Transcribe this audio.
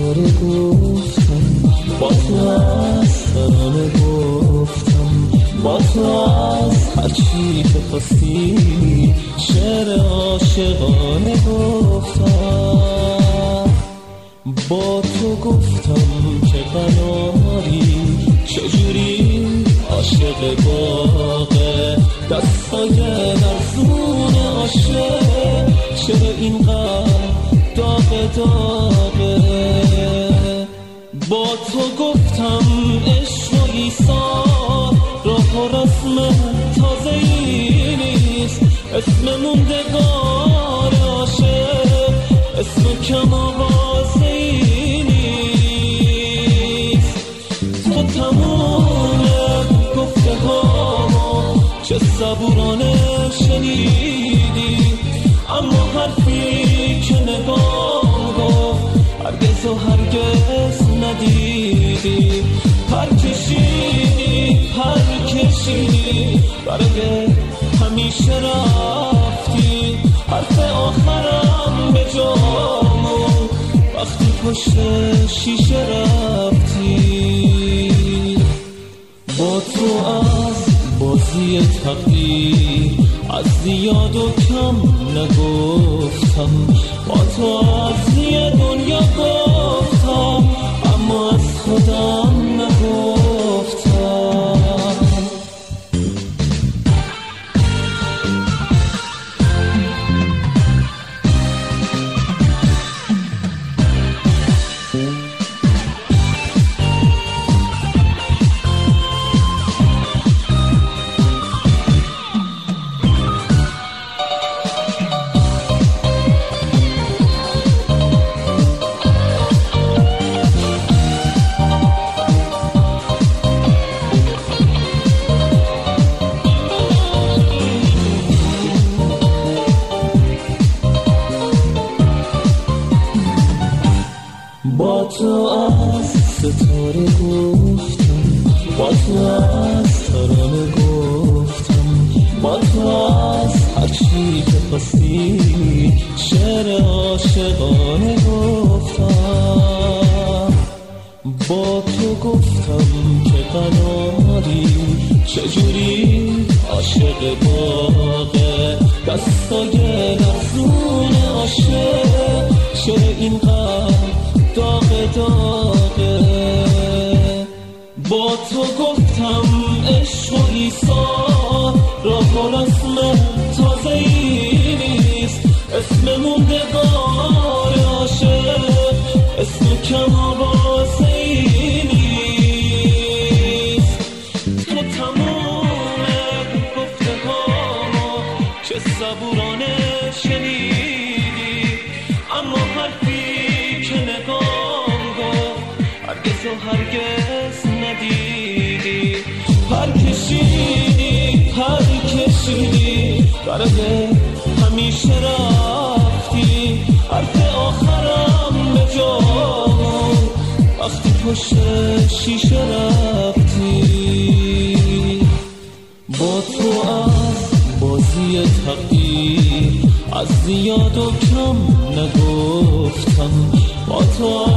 ستاره گفتم، با تو از ترانه گفتم، با تو از هرچی که خواستی شعر عاشقانه گفتم. با تو گفتم که قناری چجوری عاشق باغه، دستای لرزون عاشق چرا اینقدر داغ داغه. با تو گفتم عشق و ایثار راه و رسم تازه‌ای نیست، اسم موندگار عاشق اسم کم آوازه‌ای نیست. تو تموم گفته هامو چه صبورانه شنیدی، اما حرفی که نگام گفت هرگز و هرگز ندیدی. پر کشیدی برای همیشه رفتی، حرف آخرم به جامون وقتی پشت شیشه رفتی. با تو از بازی تقدیر از زیاد و کم نگفتم، با تو از یه دنیا گفتم اما از خودم نگفتم. با تو از ستاره گفتم، با تو از ترانه گفتم، با تو از هرچی که خواستی شعر عاشقانه گفتم. با تو گفتم که قناری چجوری عاشق باغه، دستای لرزون عاشق چرا اینقدر داغ داغه. با تو گفتم عشق و ایثار راه و رسم تازه‌ای نیست، اسم موندگار عاشق اسم کم آوازه‌ای نیست. تو تمام گفته هامو چه صبورانه شنیدی، اما حرفی که نگام گفت هرگز و هرگز ندیدی. پر کشیدی برای همیشه رفتی، حرف آخرم به جامون وقتی پشت شیشه رفتی. با تو از بازی تقدیر از زیاد و کم نگفتم، با تو